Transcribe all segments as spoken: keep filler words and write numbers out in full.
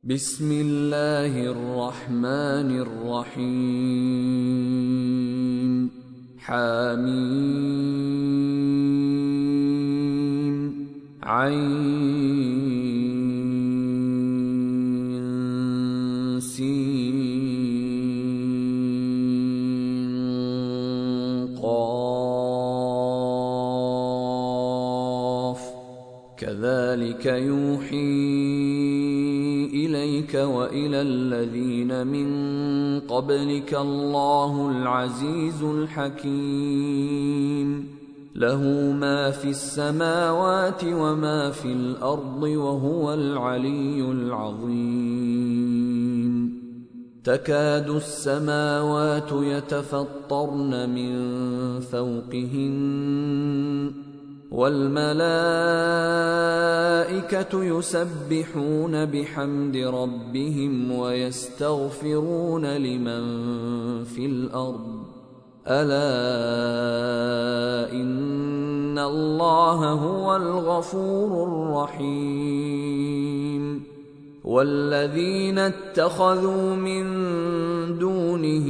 بسم الله الرحمن الرحيم حميم عين سين قاف كذلك يوحي إليك وإلى الذين من قبلك الله العزيز الحكيم له ما في السماوات وما في الأرض وهو العلي العظيم تكاد السماوات يتفطرن من فوقهن والملائكة يسبحون بحمد ربهم ويستغفرون لمن في الأرض ألا إن الله هو الغفور الرحيم والذين اتخذوا من دونه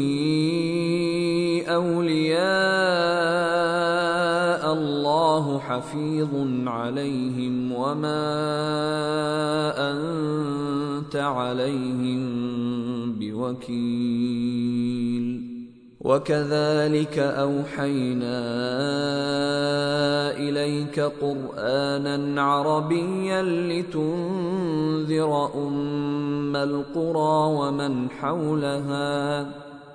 أولياء الله حفيظ عليهم وما أنت عليهم بوكيل وكذلك أوحينا إليك قرآنا عربيا لتنذر أم القرى ومن حولها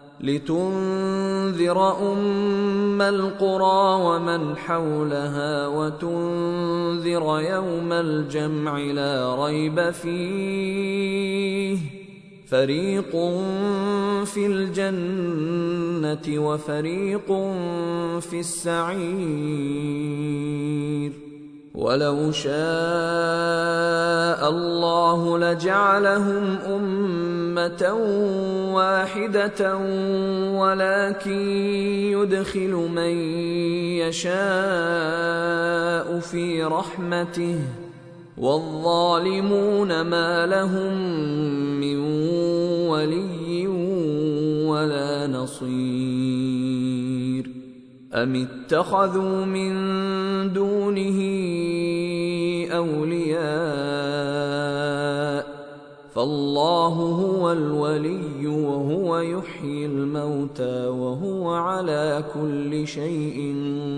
لتنذر أم القرى ومن حولها وتنذر يوم الجمع لا ريب فيه فريق في الجنة وفريق في السعير ولو شاء الله لجعلهم أمة واحدة ولكن يدخل من يشاء في رحمته والظالمون ما لهم من ولي ولا نصير أم اتخذوا من دونه أولياء فالله هو الولي وهو يحيي الموتى وهو على كل شيء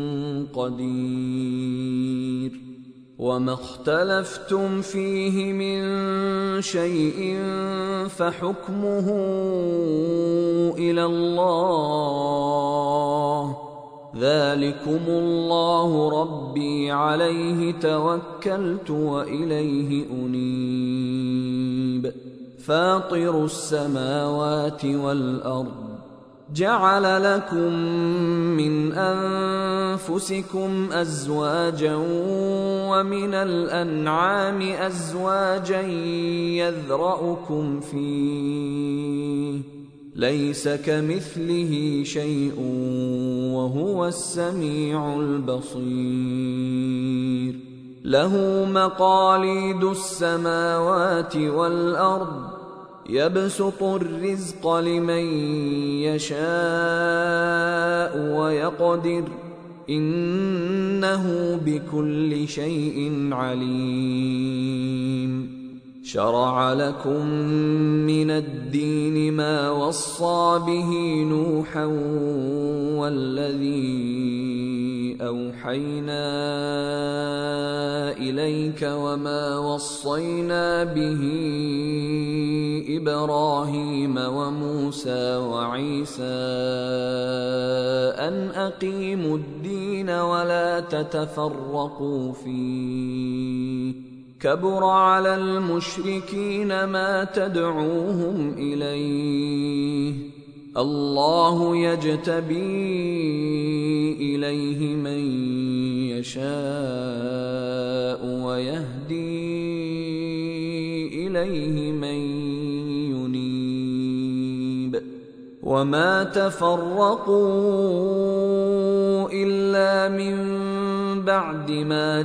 قدير وما اختلفتم فيه من شيء فحكمه إلى الله ذلكم الله ربي عليه توكلت وإليه أنيب فاطر السماوات والأرض جعل لكم من أنفسكم أزواجا ومن الأنعام أزواجا يذرأكم فيه ليس كمثله شيء وهو السميع البصير له مقاليد السماوات والأرض يبسط الرزق لمن يشاء ويقدر إنه بكل شيء عليم شرع لكم من الدين ما وصى به نوحا والذي أوحينا إليك وما وصينا به إبراهيم وموسى وعيسى أن أقيموا الدين ولا تتفرقوا فيه كبر على المشركين ما تدعوهم إليه الله يجتبي إليه من يشاء ويهدي إليه من ينيب وما تفرقوا إلا من بعد ما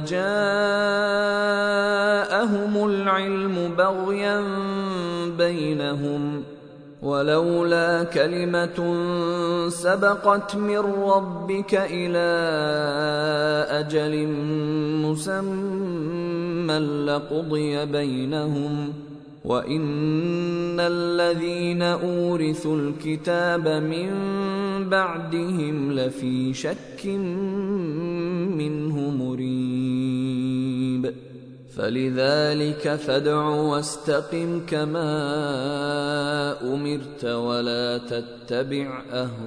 جاءهم العلم بغيا بينهم ولولا كلمة سبقت من ربك إلى أجل مسمى لقضي بينهم وإن الذين أورثوا الكتاب من بعدهم لفي شك منه مريب فلذلك فادع واستقم كما أمرت ولا تتبع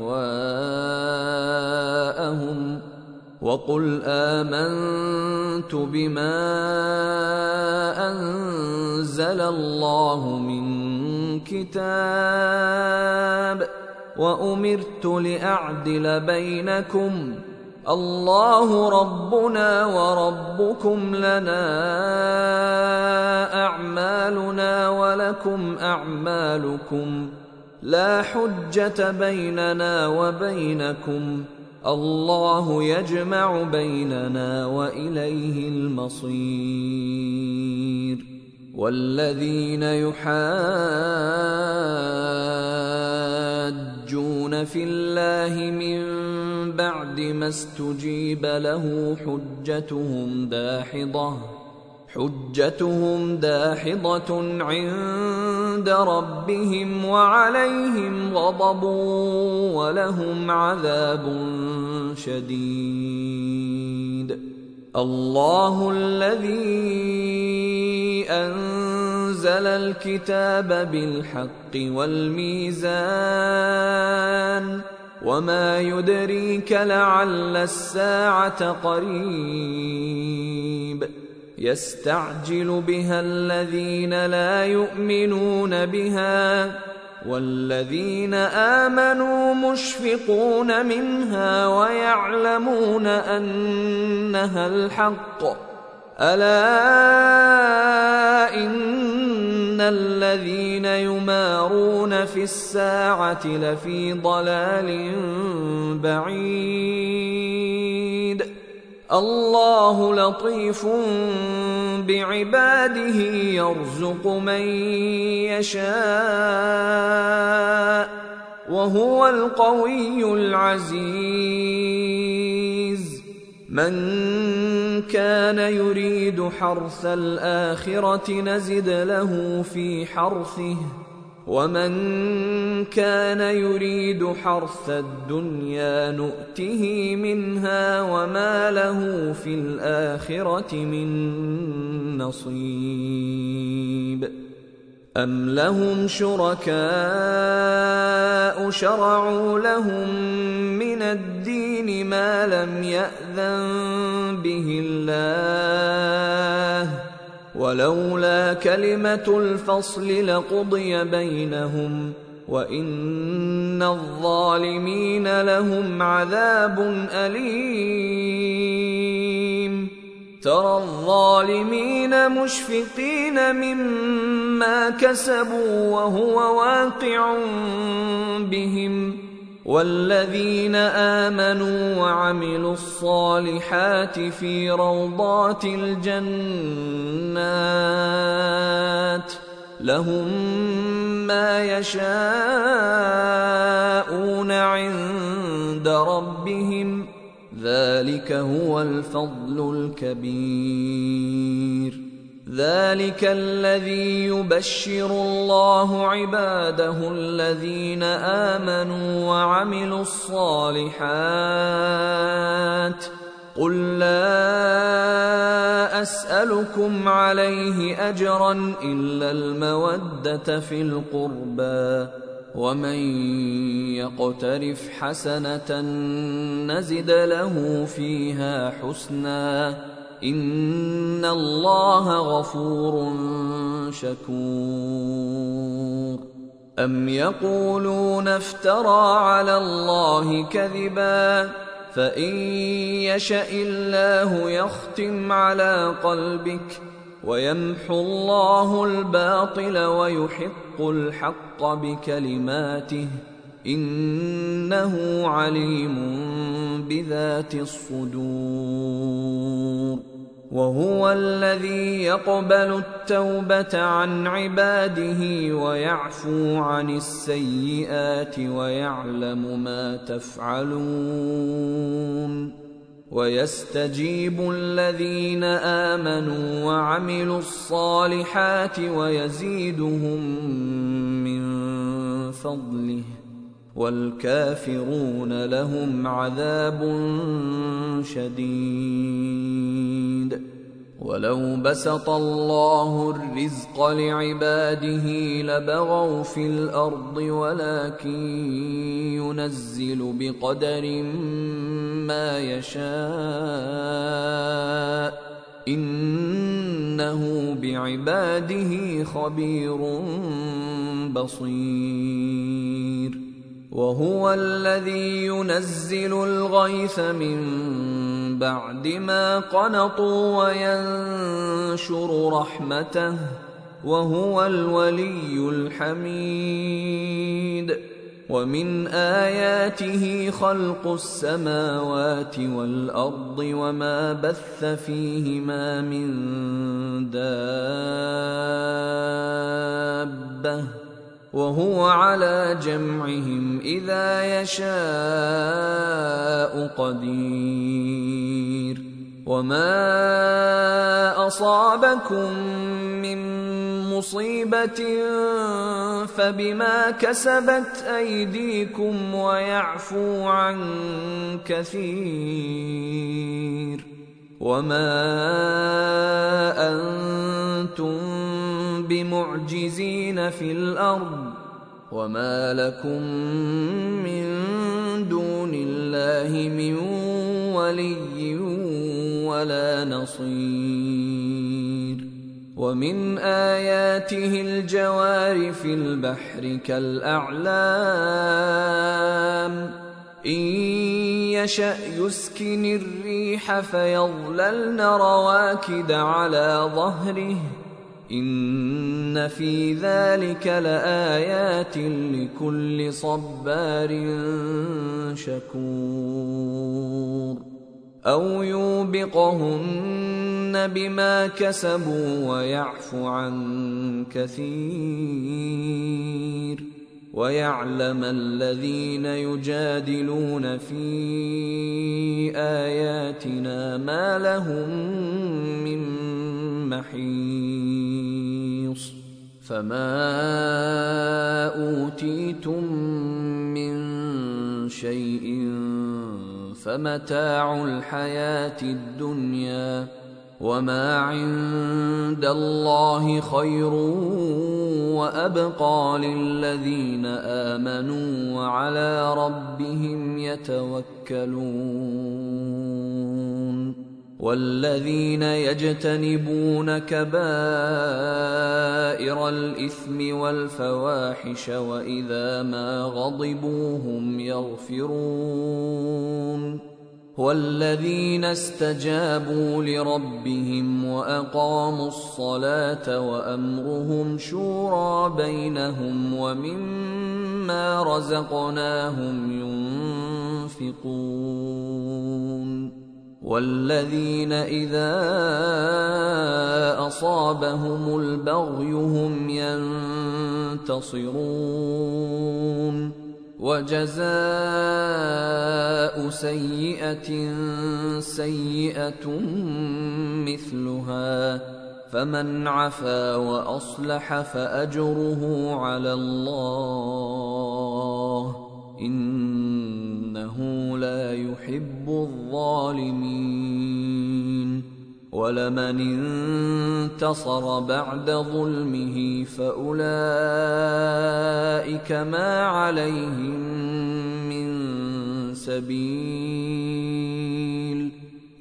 أهواءهم وقل آمنت بما أنزل الله من كتاب وأمرت لأعدل بينكم الله ربنا وربكم لنا أعمالنا ولكم أعمالكم لا حجة بيننا وبينكم الله يجمع بيننا وإليه المصير والذين يحاجون في الله من بعد ما استجيب له حجتهم داحضة حجتهم داحضة عند ربهم وعليهم غضب ولهم عذاب شديد الله الذي أنزل الكتاب بالحق والميزان وما يدريك لعل الساعة قريب يستعجل بها الذين لا يؤمنون بها والذين آمنوا مشفقون منها ويعلمون أنها الحق ألا إن الذين يمارون في الساعة لفي ضلال بعيد الله لطيف بعباده يرزق من يشاء وهو القوي العزيز من كان يريد حرث الآخرة نزد له في حرثه ومن كان يريد حرث الدنيا نؤته منها وما له في الآخرة من نصيب أم لهم شركاء شرعوا لهم من الدين ما لم يأذن به الله ولولا كلمة الفصل لقضي بينهم وإن الظالمين لهم عذاب أليم ترى الظالمين مشفقين مما كسبوا وهو واقع بهم والذين آمنوا وعملوا الصالحات في روضات الجنات لهم ما يشاءون عند ربهم ذلك هو الفضل الكبير ذلك الذي يبشر الله عباده الذين آمنوا وعملوا الصالحات قل لا أسألكم عليه أجرا إلا المودة في القربى ومن يقترف حسنة نزد له فيها حسنا إن الله غفور شكور أم يقولون افترى على الله كذبا فإن يشأ الله يختم على قلبك ويمحو الله الباطل ويحق الحق بكلماته إنه عليم بذات الصدور. وهو الذي يقبل التوبة عن عباده ويعفو عن السيئات ويعلم ما تفعلون، ويستجيب الذين آمنوا وعملوا الصالحات ويزيدهم من فضله، والكافرون لهم عذاب شديد. ولو بسط الله الرزق لعباده لبغوا في الأرض ولكن ينزل بقدر ما يشاء إنه بعباده خبير بصير. وهو الذي ينزل الغيث من بعد ما قنطوا وينشر رحمته وهو الولي الحميد. ومن آياته خلق السماوات والأرض وما بث فيهما من دابة وهو على جمعهم إذا يشاء قدير. وما أصابكم من مصيبة فبما كسبت أيديكم ويعفو عن كثير. وما أنتم بمعجزين في الأرض وما لكم من دون الله من ولي ولا نصير. ومن آياته الجوار في البحر كالأعلام إن يشأ يسكن الريح فيظللن رواكد على ظهره إن في ذلك لآيات لكل صبار شكور. أو يوبقهن بما كسبوا ويعفو عن كثير. ويعلم الذين يجادلون في آياتنا ما لهم من محيص. فما أوتيتم من شيء فمتاع الحياة الدنيا وما عند الله خير وأبقى للذين آمنوا وعلى ربهم يتوكلون. والذين يجتنبون كبائر الإثم والفواحش وإذا ما غضبوا هم يغفرون. والذين استجابوا لربهم وأقاموا الصلاة وأمرهم شورى بينهم ومما رزقناهم ينفقون. والذين إذا أصابهم البغي هم ينتصرون. وجزاء سيئة سيئة مثلها فمن عفا وأصلح فأجره على الله إنه لا يحب الظالمين. ولمن انتصر بعد ظلمه فأولئك ما عليهم من سبيل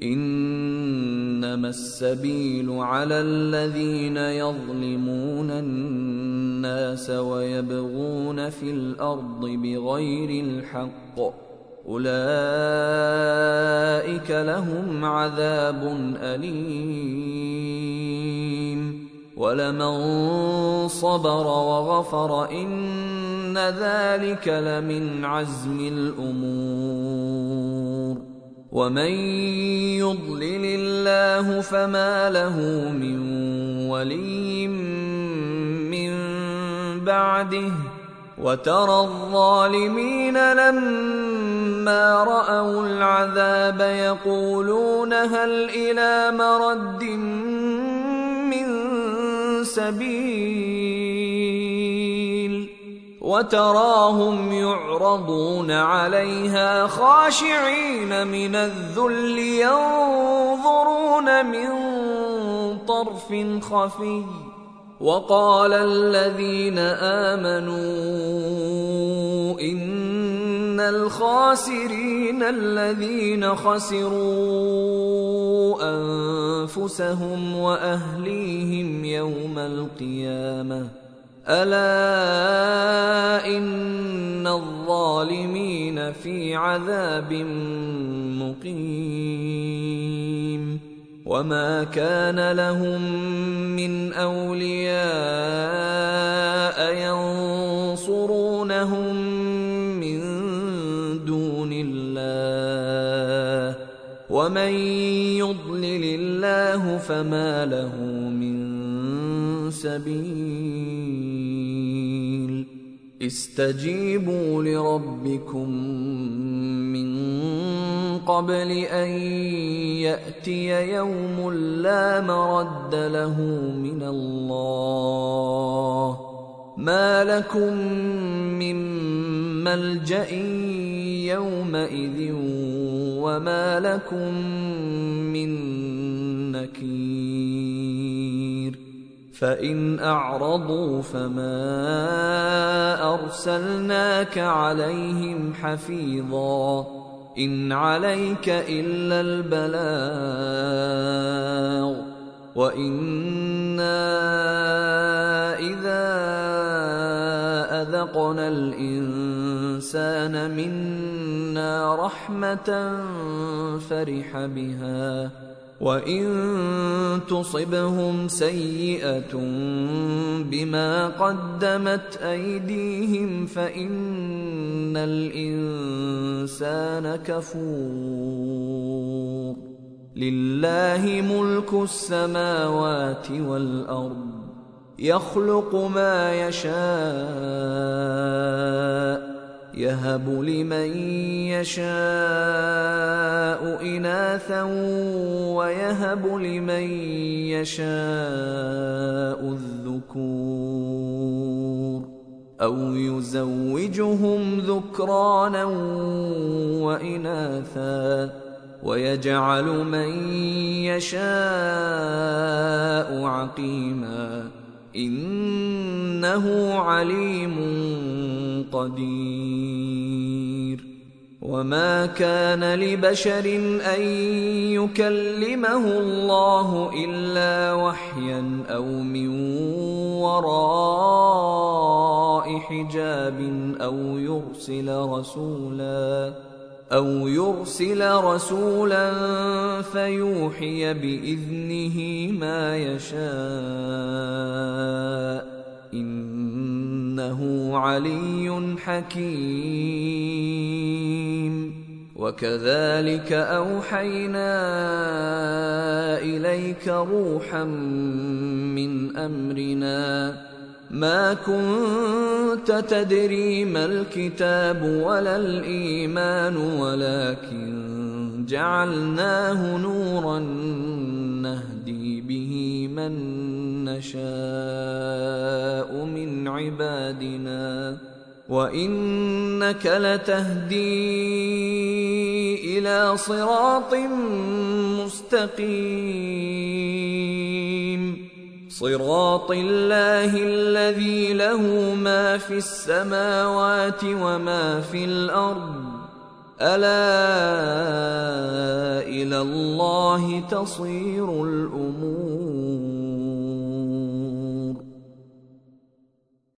إنما السبيل على الذين يظلمون الناس ويبغون في الأرض بغير الحق أولئك لهم عذاب أليم. ولمن صبر وغفر إن ذلك لمن عزم الأمور ومن يضلل الله فما له من ولي من بعده وترى الظالمين لما رأوا العذاب يقولون هل إلى مرد من سبيل وتراهم يعرضون عليها خاشعين من الذل ينظرون من طرف خفي وقال الذين آمنوا إن الخاسرين الذين خسروا أنفسهم وأهليهم يوم القيامة ألا إن الظالمين في عذاب مقيم وما كان لهم من أولياء ينصرونهم من دون الله ومن يضلل الله فما له من سبيل استجيبوا لربكم من قبل أن يأتي يوم لا مرد له من الله ما لكم من ملجأ يومئذ وما لكم من نكير فإن أعرضوا فما أرسلناك عليهم حفيظا إن عليك إلا البلاغ وإنا إذا أذقنا الإنسان منا رحمة فرح بها وإن تصبهم سيئة بما قدمت أيديهم فإن الإنسان كفور لله ملك السماوات والأرض يخلق ما يشاء يهب لمن يشاء إناثا ويهب لمن يشاء الذكور أو يزوجهم ذكرانا وإناثا ويجعل من يشاء عقيما إنه عليم قدير وما كان لبشر أن يكلمه الله إلا وحيا أو من وراء حجاب أو يرسل رسولا أو يرسل رسولا فيوحي بإذنه ما يشاء إنه علي حكيم وكذلك أوحينا إليك روحا من أمرنا ما كنت تدري ما الكتاب ولا الإيمان ولكن جعلناه نورا نهدي به من نشاء من عبادنا وإنك لتهدي إلى صراط مستقيم صراط الله الذي له ما في السماوات وما في الأرض ألا إلى الله تصير الأمور